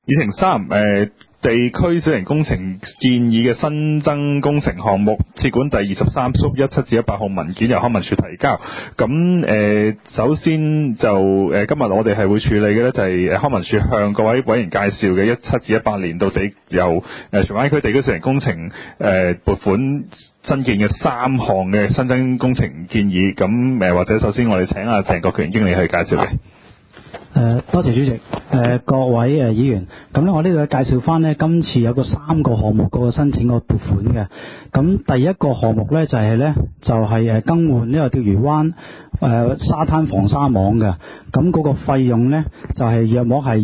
議程3，地區小型工程建議嘅新增工程項目，設管第23縮17至18號文件由康文署提交。咁首先就今日我哋係會處理嘅呢，就係康文署向各位委員介紹嘅17至18年度由荃灣區地區小型工程撥款新建嘅3項嘅新增工程建議。咁或者首先我哋請阿鄭國權經理去介紹嘅。 多謝主席。各位議員，咁咧我呢度介紹翻呢，今次有3個項目嗰個申請個撥款嘅。咁第一個項目呢，就係更換呢個釣魚灣沙灘防沙網嘅。咁嗰個費用呢，就係約莫係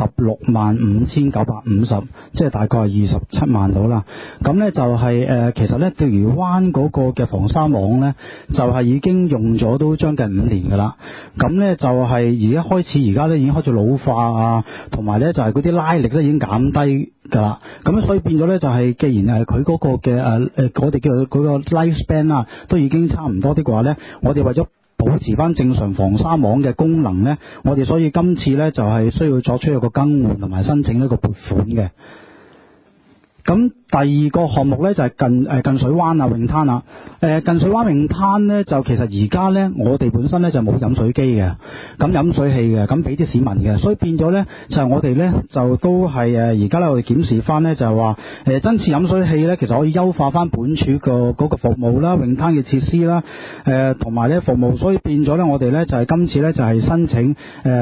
265950，即係大概係27萬到啦。咁呢就係其實呢釣魚灣嗰個嘅防沙網呢，就係已經用咗都將近5年噶啦。咁呢就係而家呢已經開始老化啊，同埋呢就係嗰啲拉力呢已經減低噶啦。咁所以變咗呢，就係既然佢嗰個嘅我哋叫佢嗰個 lifespan 啊，都已經差唔多啲嘅話呢，我哋為咗保持翻正常防沙網嘅功能呢，我哋所以今次呢就係需要作出一個更換同埋申請呢個撥款嘅。咁第二個項目呢，就係近水灣啊泳灘啊。近水灣泳灘呢，就其實而家呢，我哋本身呢就冇飲水機嘅，咁飲水器嘅，咁俾啲市民嘅，所以變咗呢，就係我哋呢，就都係而家呢，我哋檢視翻呢，就係話真次飲水器呢，其實可以優化翻本署嗰個服務啦，泳灘嘅設施啦，同埋呢服務，所以變咗呢，我哋呢，就係今次呢，就係申請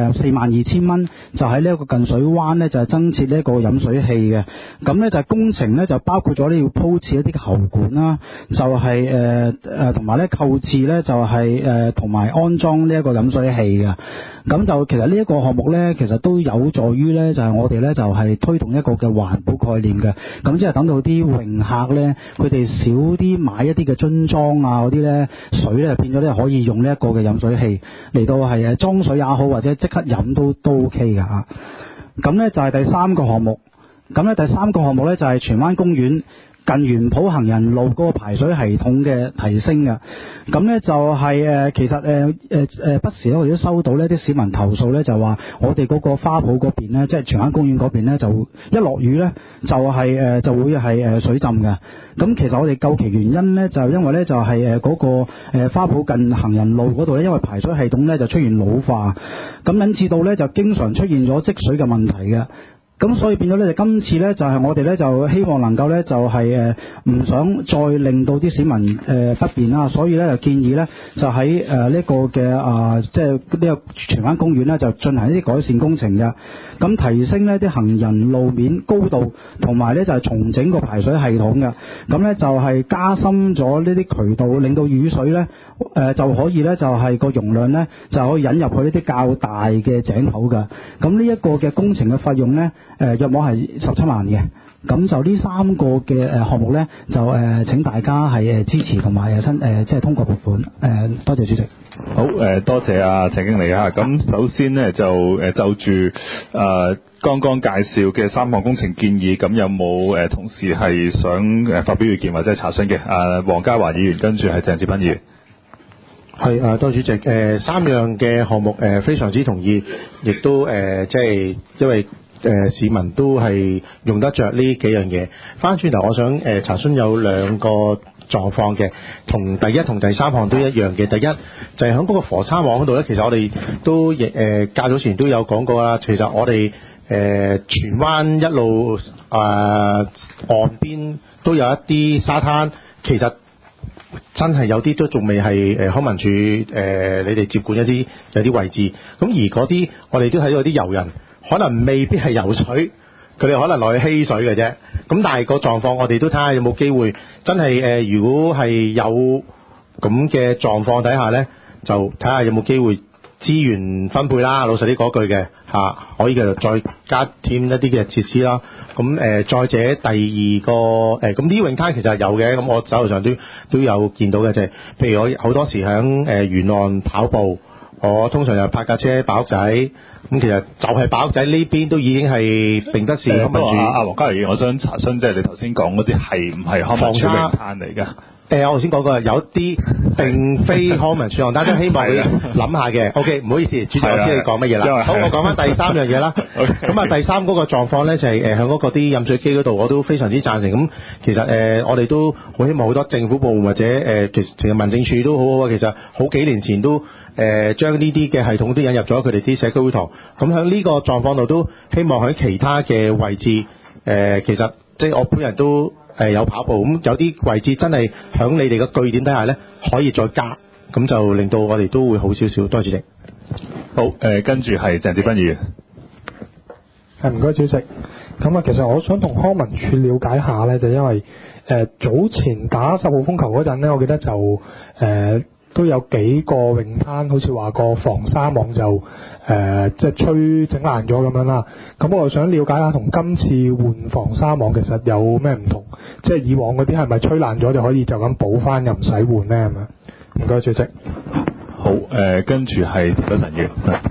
42000蚊，就喺呢一個近水灣呢，就係增設呢一個飲水器嘅。咁呢，就係工程呢，就包括咗呢要鋪設一啲喉管啦，就係同埋呢購置呢，就係同埋安裝呢一個飲水器嘅。咁就其實呢一個項目呢，其實都有助於呢，就係我哋呢，就係推動一個嘅環保概念嘅。咁即係等到啲泳客呢，佢哋少啲買一啲嘅樽裝啊嗰啲呢水呢，變咗呢可以用呢一個嘅飲水器嚟到係裝水也好，或者即刻飲都 OK 㗎嚇。咁呢就係第3個項目。咁呢第3個項目呢，就係荃灣公園近園圃行人路嗰個排水系統嘅提升嘅。咁呢就係其實不時咧我哋都收到呢啲市民投訴呢，就話我哋嗰個花圃嗰邊呢，即係荃灣公園嗰邊呢，就一落雨呢，就係就會係水浸嘅。咁其實我哋究其原因呢，就因為呢，就係嗰個花圃近行人路嗰度呢，因為排水系統呢，就出現老化，咁引致到呢，就經常出現咗積水嘅問題嘅。咁所以變咗咧，就今次咧就係我哋咧就希望能夠咧就係唔想再令到啲市民不便啦，所以咧就建議咧就喺呢個嘅即係呢個荃灣公園咧就進行一啲改善工程嘅，咁提升呢啲行人路面高度，同埋咧就係重整個排水系統嘅，咁咧就係加深咗呢啲渠道，令到雨水咧就可以咧就係個容量咧就可以引入去呢啲較大嘅井口嘅，咁呢一個嘅工程嘅費用咧約莫係17萬嘅，咁就呢3個嘅項目咧就請大家係支持同埋即係通過撥款。多謝主席。 好，多謝阿鄭經理啊。咁首先呢，就住剛剛介紹嘅3項工程建議，咁有冇同事係想發表意見或者係查詢嘅？黃家華議員，跟住係鄭志斌議員。 係多謝主席。3樣嘅項目非常之同意，亦都即係因為市民都係用得着呢幾樣嘢。翻轉頭我想查詢有2個狀況嘅，同第一同第3項都一樣嘅。第一就係喺嗰個防沙網嗰度咧，其實我哋都較早前都有講過啦。其實我哋荃灣一路岸邊都有一啲沙灘，其實真係有啲都仲未係康文署你哋接管有啲位置。咁而嗰啲我哋都睇到啲遊人可能未必係游水，佢哋可能落去嬉水嘅啫。咁但係個狀況我哋都睇下有冇機會真係如果係有咁嘅狀況底下呢，就睇下有冇機會資源分配啦。老實啲嗰句嘅可以繼續再加添一啲嘅設施啦。咁再者第2個咁啲泳灘其實係有嘅，咁我手頭上都有見到嘅，就係譬如我好多時喺沿岸跑步，我通常就泊架車擺屋仔。咁其實就係擺屋仔呢邊都已經係並不是康文署。 黃家華議員，我想查詢，即係你頭先講嗰啲係唔係康文署泳灘嚟㗎？ 我頭先講過有啲並非康文署項，但係都希望佢諗下嘅。OK， 唔好意思，主席，我知你講乜嘢啦。好，我講翻第三樣嘢啦。咁啊，第三嗰個狀況咧就係喺嗰個啲飲水機嗰度，我都非常之贊成。咁其實我哋都好希望好多政府部門或者其實民政處都好好啊。其實好幾年前都將呢啲嘅系統都引入咗佢哋啲社區會堂。咁喺呢個狀況度都希望喺其他嘅位置其實即係我本人都有跑步，咁有啲位置真係響你哋嘅據點底下咧，可以再加，咁就令到我哋都會好少少。多謝主席。 好，跟住係鄭子斌議員。 唔該主席。咁啊，其實我想同康文署了解下咧，就因為早前打10號風球嗰陣咧，我記得就都有幾個泳灘好似話個防沙網就即係吹整爛咗咁樣啦。咁我就想了解下同今次換防沙網其實有咩唔同？即係以往嗰啲係咪吹爛咗就可以就咁補翻又唔使換咧？係咪？唔該主席。 好，跟住係田北辰議員。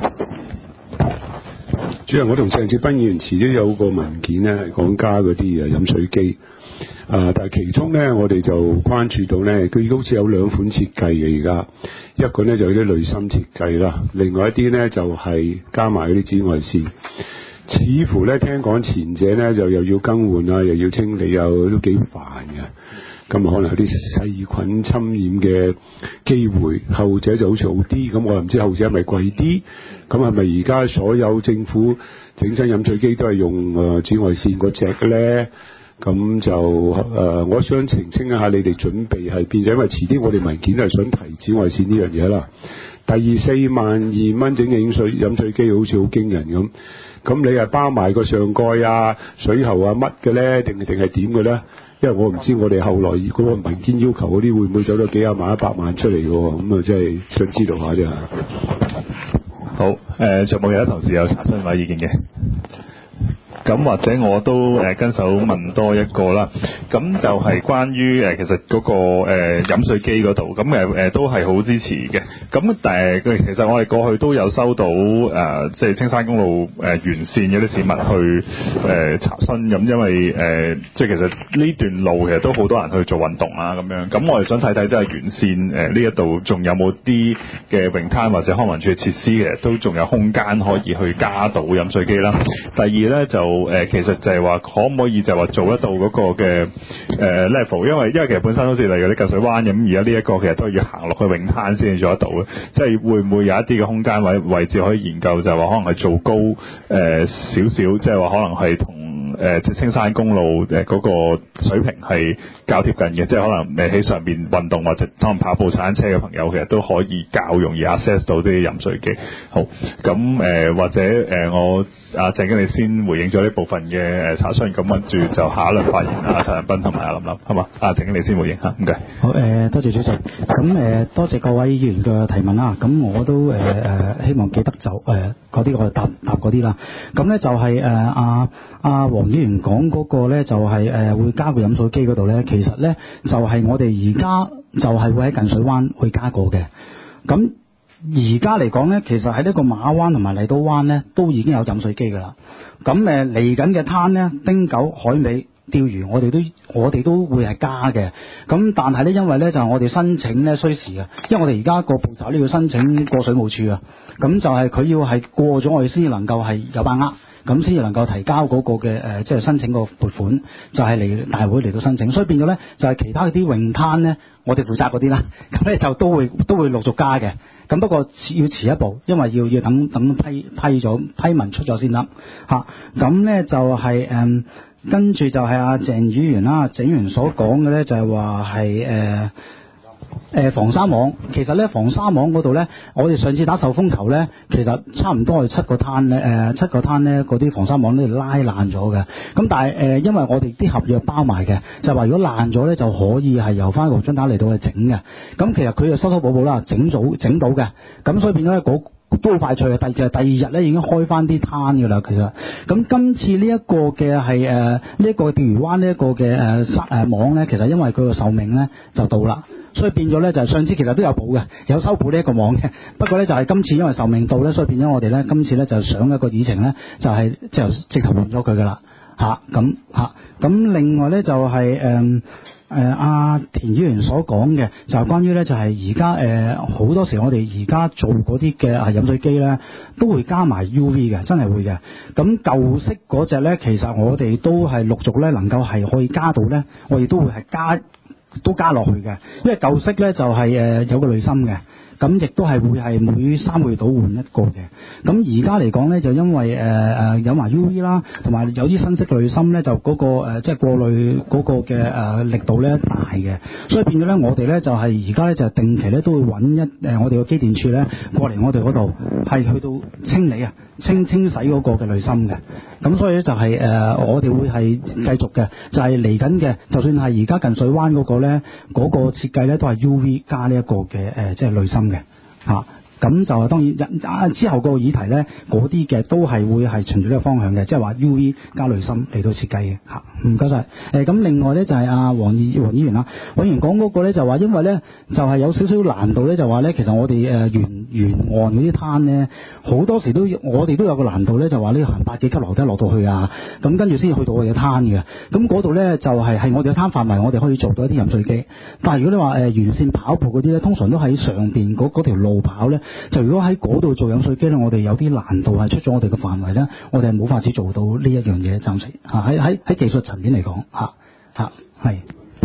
主席，我同鄭子斌議員遲啲有個文件咧係講加嗰啲飲水機。但係其中咧，我哋就關注到咧，佢好似有兩款設計嘅而家，一個咧就有啲濾芯設計啦，另外一啲咧就係加埋嗰啲紫外線。似乎咧聽講前者咧就又要更換啊，又要清理啊，都幾煩嘅。咁可能有啲細菌侵染嘅機會，後者就好似好啲。咁我又唔知後者係咪貴啲？咁係咪而家所有政府整親飲水機都係用紫外線嗰隻嘅咧？咁就我想澄清一下，你哋準備係變咗，因為遲啲我哋文件係想提紫外線呢樣嘢啦。第二42,000蚊整嘅飲水機好似好驚人咁，咁你係包埋個上蓋啊、水喉啊乜嘅咧，定係點嘅咧？因為我唔知我哋後來嗰個文件要求嗰啲會唔會走咗幾廿萬、100萬出嚟嘅喎，咁啊真係想知道下啫。 好，仲冇其他同事有查詢或者意見嘅？咁或者我都跟手問多一個啦，咁就係關於其實嗰個飲水機嗰度，咁都係好支持嘅。咁其實我哋過去都有收到即係青山公路沿線有啲市民去查詢，咁因為即係其實呢段路其實都好多人去做運動啊咁樣，咁我哋想睇睇即係沿線呢一度仲有冇啲嘅泳灘或者康文署嘅設施，其實都仲有空間可以去加到飲水機啦。第二咧就其實就係話可唔可以就係話做得到嗰個嘅level， 因為其實本身好似例如啲近水灣咁，而家呢一個其實都要行落去泳灘先至做得到嘅，即係會唔會有一啲嘅空間位置可以研究，就係話可能係做高少少，即係話可能係同青山公路嗰個水平係較貼近嘅，即係可能喺上面運動或者可能跑步、踩單車嘅朋友，其實都可以較容易 access 到啲飲水機。好，咁或者我鄭經理先回應咗呢部分嘅查詢，咁跟住就下一輪發言陳恒鑌同埋阿林立，好嘛？鄭經理先回應嚇，唔該。 好，多謝主席。咁多謝各位議員嘅提問啦。咁我都希望記得就嗰啲我答嗰啲啦。咁咧就係阿黃議員講嗰個咧，就係會加個飲水機嗰度咧，其實咧就係我哋而家就係會喺近水灣去加過嘅。咁而家嚟講咧，其實喺呢個馬灣同埋麗都灣咧，都已經有飲水機㗎啦。咁嚟緊嘅灘咧，汀九、海尾、釣魚，我哋都會係加嘅。咁但係咧，因為咧就係我哋申請咧需時啊，因為我哋而家個步驟呢要申請過水務署啊。咁就係佢要係過咗，我哋先至能夠係有把握。咁先至能夠提交嗰個嘅即係申請個撥款，就係嚟大會嚟到申請，所以變咗咧就係其他嗰啲泳灘咧，我哋負責嗰啲啦，咁咧就都會陸續加嘅。咁不過要遲一步，因為要等批文出咗先得嚇。咁咧就係跟住就係阿鄭議員啦，鄭議員所講嘅咧就係話係防沙網，其實咧防沙網嗰度咧，我哋上次打受風球咧，其實差唔多係7個灘咧嗰啲防沙網咧拉爛咗嘅。咁但係因為我哋啲合約包埋嘅，就係話如果爛咗咧就可以係由翻個津打嚟到去整嘅。咁其實佢就修修補補啦，整到嘅。咁所以變咗咧都好快脆嘅。第二日咧已經開翻啲灘㗎啦。其實咁今次呢一個嘅係呢一個釣魚灣呢一個嘅網咧，其實因為佢個壽命咧就到啦。所以變咗咧就係上次其實都有補嘅，有修補呢一個網嘅。不過咧就係今次因為壽命到咧，所以變咗我哋咧今次咧就上一個議程咧就係直頭換咗佢噶啦嚇。咁另外咧就係阿田議員所講嘅就係關於咧，就係而家好多時我哋而家做嗰啲嘅飲水機咧，都會加埋 UV 嘅，真係會嘅。咁舊式嗰隻咧，其實我哋都係陸續咧能夠係可以加到咧，我哋都會係加落去嘅，因為舊式咧就係有個濾芯嘅。咁亦都係會係每3個月度換一個嘅。咁而家嚟講咧，就因為有埋 UV 啦，同埋有啲新式濾芯咧，就嗰個即係過濾嗰個嘅力度咧大嘅，所以變咗咧，我哋咧就係而家咧就定期咧都會揾我哋個機電處咧過嚟我哋嗰度係去到清理清洗嗰個嘅濾芯嘅。咁所以咧就係我哋會係繼續嘅，就係嚟緊嘅，就算係而家近水灣嗰個咧，嗰個設計咧都係 UV 加呢一個嘅即係濾芯嘅嚇。咁就當然之後個議題咧，嗰啲嘅都係會係循住呢個方向嘅，即係話 UV 加濾芯嚟到設計嘅嚇。唔該晒。咁另外咧就係阿黃議員啦，黃議員講嗰個咧就話因為咧就係有少少難度咧，就話咧其實我哋沿岸嗰啲灘咧好多時我哋都有個難度咧，就話呢行百幾級樓梯落到去啊，咁跟住先去到我哋嘅灘嘅。咁嗰度咧就係我哋嘅灘範圍，我哋可以做到一啲飲水機。但係如果你話沿線跑步嗰啲咧，通常都喺上邊嗰條路跑咧。就如果喺嗰度做飲水機咧，我哋有啲難度係出咗我哋嘅範圍咧，我哋係冇法子做到呢一樣嘢，暫時喺技術層面嚟講係。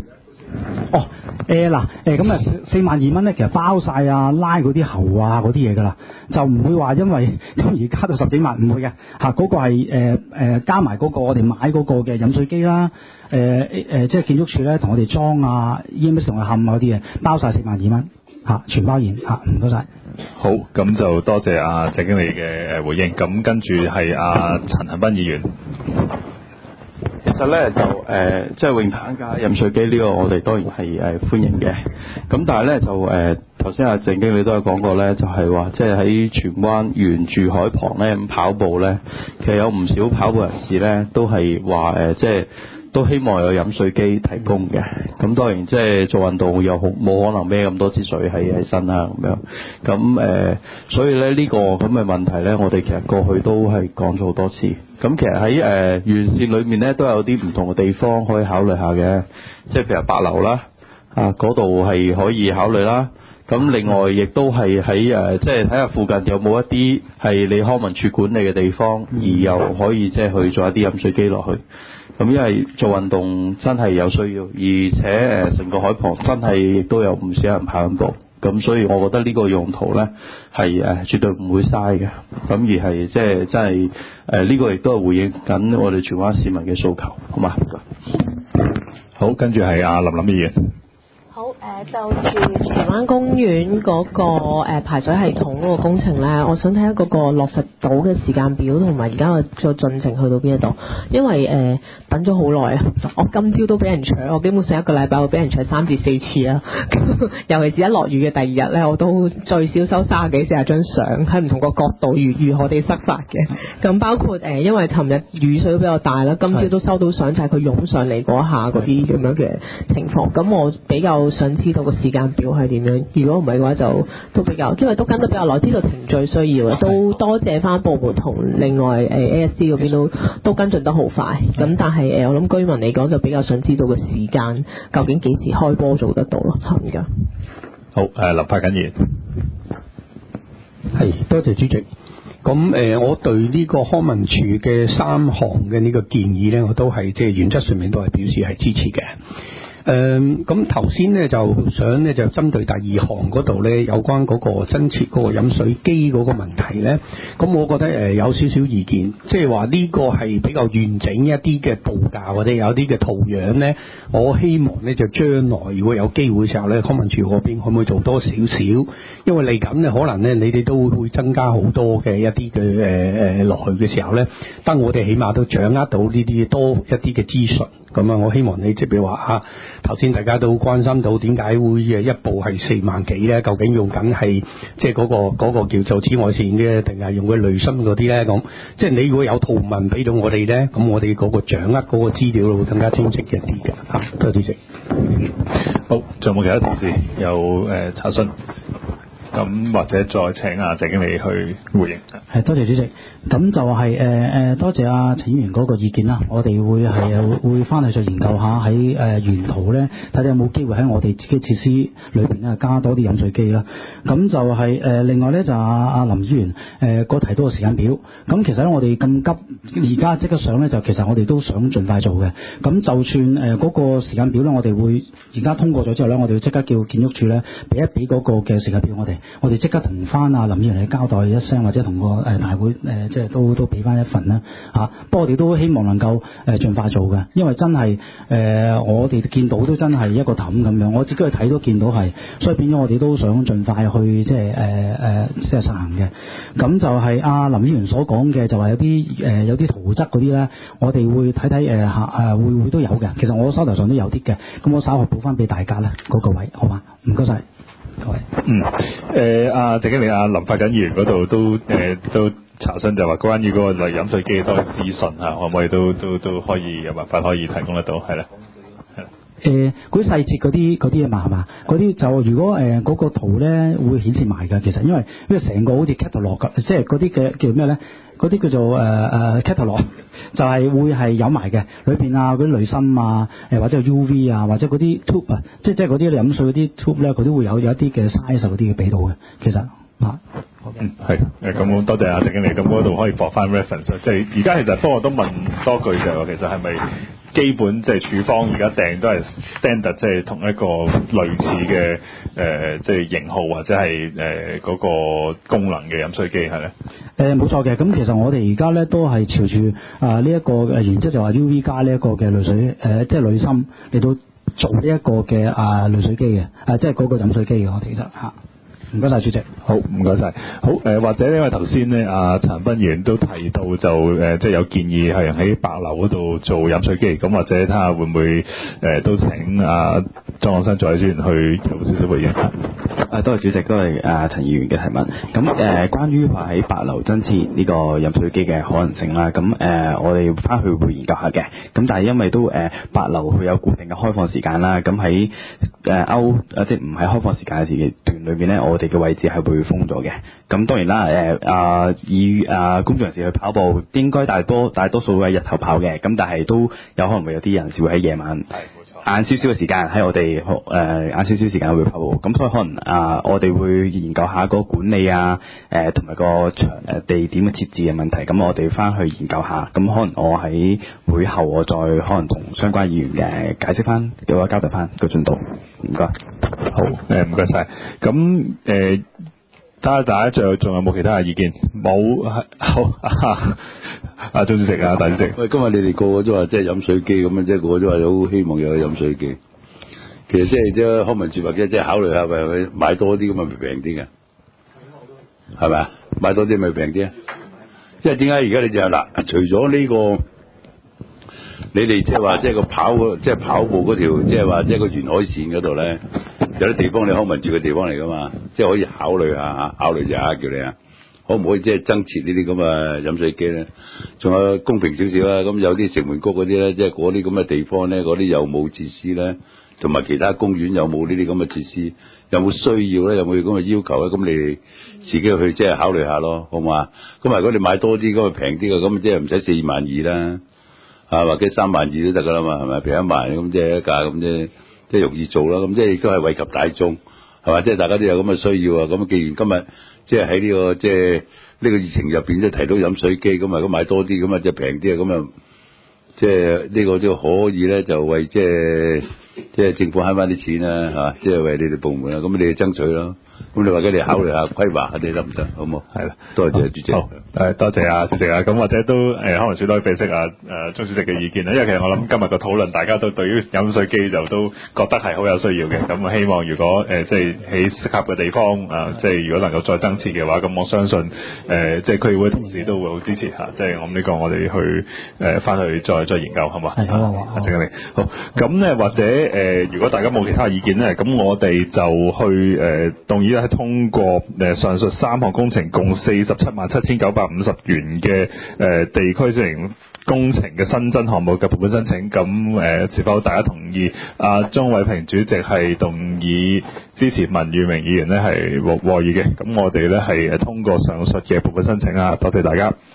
咁42蚊咧，其實包晒拉嗰啲喉嗰啲嘢㗎啦，就唔會話因為咁而加到10幾萬，唔會嘅嗰個係加埋嗰個我哋買嗰個嘅飲水機啦，即係建築署咧同我哋裝EMS 同我冚嗰啲嘢，包晒42蚊。全包現唔該晒。 好，咁就多謝鄭經理嘅回應。咁跟住係陳恒鑌議員。 其實咧就即係泳灘加飲水機呢個，我哋當然係歡迎嘅。咁但係咧就頭先鄭經理都有講過咧，就係話即係喺荃灣沿住海旁咧咁跑步咧，其實有唔少跑步人士咧都係話即係。都希望有飲水機提供嘅，咁當然即係做運動又冇可能孭咁多支水喺身啦咁樣，咁所以咧呢個咁嘅問題咧，我哋其實過去都係講咗好多次。咁其實喺沿線裏面咧都有啲唔同嘅地方可以考慮下嘅，即係譬如8樓啦，嗰度係可以考慮啦。咁另外亦都係喺即係睇下附近有冇一啲係你康文署管理嘅地方，而又可以即係去做一啲飲水機落去。咁因為做運動真係有需要，而且成個海旁真係亦都有唔少人跑緊步，咁所以我覺得呢個用途咧係絕對唔會嘥嘅，咁而係即係真係呢個亦都係回應緊我哋荃灣市民嘅訴求，好嘛？ 好，跟住係林議員。 好，就住荃灣公園嗰個排水系統嗰個工程咧，我想睇下嗰個落實到嘅時間表同埋而家個進程去到邊一度，因為等咗好耐啊！我今朝都俾人搶，我基本上一個禮拜會俾人搶3至4次啊！尤其是一落雨嘅第二日咧，我都最少收30幾40張相喺唔同個角度如何地塞法嘅。咁包括因為尋日雨水都比較大啦，今朝都收到相就係佢湧上嚟嗰下嗰啲咁樣嘅情況。咁我比較想知道個時間表係點樣，如果唔係嘅話就都比較，因為都跟得比較耐，知道程序需要嘅，都多謝翻部門同另外ASC 嗰邊都跟進得好快。咁但係我諗居民嚟講就比較想知道個時間究竟幾時開波做得到咯，唔該。 好，林柏謹議員。 係，多謝主席。咁我對呢個康文署嘅3項嘅呢個建議咧，我都係即係原則上面都係表示係支持嘅。咁頭先咧就想咧就針對第2項嗰度咧，有關嗰個增設嗰個飲水機嗰個問題咧，咁我覺得有少少意見，即係話呢個係比較完整一啲嘅報價或者有啲嘅圖樣咧，我希望咧就將來如果有機會嘅時候咧，康文署嗰邊可唔可以做多少少？因為嚟緊咧可能咧你哋都會增加好多嘅一啲嘅落去嘅時候咧，等我哋起碼都掌握到呢啲多一啲嘅資訊。咁啊，我希望你即係譬如話頭先大家都關心到點解會一部係4萬幾咧？究竟用緊係即係嗰個叫做紫外線嘅，定係用嘅濾芯嗰啲咧？咁即係你如果有圖文俾到我哋咧，咁我哋嗰個掌握嗰個資料會更加清晰一啲嘅嚇。多謝主席。 好，仲有冇其他同事有查詢？ 咁或者再請阿謝經理去回應。 係，多謝主席。咁就係多謝阿陳議員嗰個意見啦。我哋會翻去再研究下喺沿途咧，睇睇有冇機會喺我哋自己設施裏邊咧加多啲飲水機啦。咁就係另外咧就阿林議員嗰提到個時間表。咁其實咧我哋咁急而家即刻上咧，就其實我哋都想盡快做嘅。咁就算嗰個時間表咧，我哋會而家通過咗之後咧，我哋會即刻叫建築署咧俾嗰個嘅時間表我哋即刻同翻阿林議員嚟交代一聲，或者同個大會即係都俾翻一份啦嚇。不過我哋都希望能夠盡快做嘅，因為真係我哋見到都真係一個氹咁樣，我自己去睇都見到係，所以變咗我哋都想盡快去即係實行嘅。咁就係阿林議員所講嘅，就話有啲圖則嗰啲咧，我哋會睇睇會都有嘅。其實我手頭上都有啲嘅，咁我稍後補翻俾大家啦嗰個位，好嘛？唔該晒。各位， 阿謝經理，阿林發緊議員嗰度都查詢就話關於嗰個飲水機多啲資訊嚇，可唔可以都可以有辦法可以提供得到？係啦， 嗰啲細節嗰啲啊嘛係嘛？嗰啲就如果嗰個圖咧會顯示埋㗎，其實因為成個好似 catalog 㗎，即係嗰啲嘅叫咩咧？嗰啲叫做catalog 就係會係有埋嘅，裏邊啊嗰啲濾芯啊，或者 UV 啊，或者嗰啲 tube 啊，即係嗰啲飲水嗰啲 tube 咧，佢都會有一啲嘅 size 嗰啲嘅俾到嘅，其實啊。 係咁多謝阿謝經理，咁嗰度可以駁翻 reference， 即係而家其實不過我都問多句就係話，其實係咪基本即係處方而家訂都係 standard， 即係同一個類似嘅即係型號或者係嗰個功能嘅飲水機係咧？ 冇錯嘅，咁其實我哋而家咧都係朝住呢一個原則，就話 UV 加呢一個嘅濾水即係濾芯嚟到做呢一個嘅濾水機嘅，即係嗰個飲水機嘅，我哋其實嚇。唔該晒主席。 好，唔該晒。好或者因為頭先咧，阿陳斌議員都提到就即係有建議係喺白樓嗰度做飲水機，咁或者睇下會唔會都請阿莊漢生助理專員去有少少回應。 多謝主席，都係陳議員嘅提問。咁關於話喺白樓增設呢個飲水機嘅可能性啦，咁我哋翻去會研究下嘅。咁但係因為都白樓佢有固定嘅開放時間啦，咁喺即係唔係開放時間嘅時段裏邊咧，我哋嘅位置係會封咗嘅。咁當然啦，以工作人士去跑步，應該大多數會喺日頭跑嘅，咁但係都有可能會有啲人士會喺夜晚。晏少少嘅時間喺我哋晏少少時間會跑步，咁所以可能我哋會研究下個管理同埋個地點嘅設置嘅問題，咁我哋翻去研究下，咁可能我喺會後我再可能同相關議員嘅解釋翻，叫我交代翻個進度。唔該。 好，唔該晒。咁睇下大家仲有冇其他嘅意見？冇，好阿鍾主席大主席。 喂，今日你哋個個都話即係飲水機咁樣，即係個個都話好希望有飲水機。其實即係康文署或者即係考慮下咪買多啲咁咪平啲嘅，係咪啊？買多啲咪平啲啊？即係點解而家你就嗱，除咗呢個，你哋即係話即係個跑步嗰條，即係話即係個沿海線嗰度咧，有啲地方你康文署嘅地方嚟噶嘛，即係可以考慮下，考慮下叫你啊，可唔可以即係增設呢啲咁嘅飲水機咧？仲有公平少少啦，咁有啲城門谷嗰啲咧，即係嗰啲咁嘅地方咧，嗰啲有冇設施咧？同埋其他公園有冇呢啲咁嘅設施？有冇需要咧？有冇咁嘅要求咧？咁你哋自己去即係考慮下咯，好嘛？咁如果你買多啲，咁咪平啲嘅，咁即係唔使42000啦，或者32000都得噶啦嘛，係咪？平1萬咁即係一架咁即係容易做啦。咁即係亦都係惠及大眾，係嘛？即係大家都有咁嘅需要啊。咁既然今日即係喺呢個即係呢個疫情入邊，即係提到飲水機，咁咁買多啲，咁即係平啲啊，咁即係呢個都可以咧，就為即係政府慳翻啲錢啦，嚇！即係為你哋部門啊，咁你哋爭取咯。咁你話佢哋考慮下規劃下你得唔得？好冇？係啦，多謝主席。 好，多謝主席啊。咁或者都可能少多啲俾息鍾主席嘅意見啦。因為其實我諗今日個討論，大家都對於飲水機就都覺得係好有需要嘅。咁希望如果即係喺適合嘅地方即係如果能夠再增設嘅話，咁我相信即係區議會同事都會好支持嚇。即係我呢個我哋去翻去再研究，好嘛？ 係好。 謝經理，好。咁咧或者如果大家冇其他意見咧，咁我哋就去動議係通過上述3項工程共477950元嘅地區小型工程嘅新增項目嘅撥款申請，咁是否大家同意鍾偉平主席係動議支持文裕明議員呢係獲議嘅？咁我哋呢係通過上述嘅撥款申請啊，多謝大家。